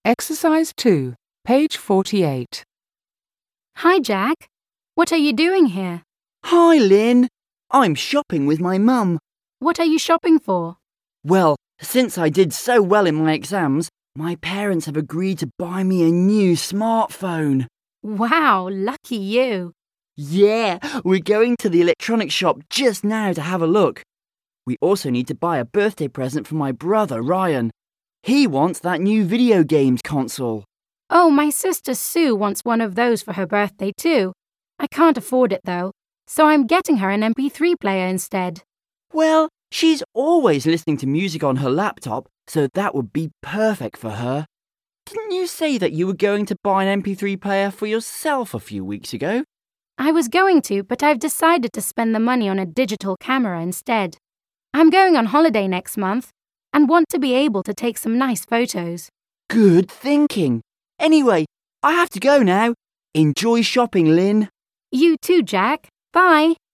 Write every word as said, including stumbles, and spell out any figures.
Exercise two, page forty-eight. Hi, Jack. What are you doing here? Hi, Lynn. I'm shopping with my mum. What are you shopping for? Well, since I did so well in my exams, my parents have agreed to buy me a new smartphone. Wow, lucky you. Yeah, we're going to the electronics shop just now to have a look. We also need to buy a birthday present for my brother, Ryan. He wants that new video games console. Oh, my sister Sue wants one of those for her birthday too. I can't afford it though, so I'm getting her an M P three player instead. Well, she's always listening to music on her laptop, so that would be perfect for her. Didn't you say that you were going to buy an M P three player for yourself a few weeks ago? I was going to, but I've decided to spend the money on a digital camera instead. I'm going on holiday next month and want to be able to take some nice photos. Good thinking. Anyway, I have to go now. Enjoy shopping, Lynn. You too, Jack. Bye.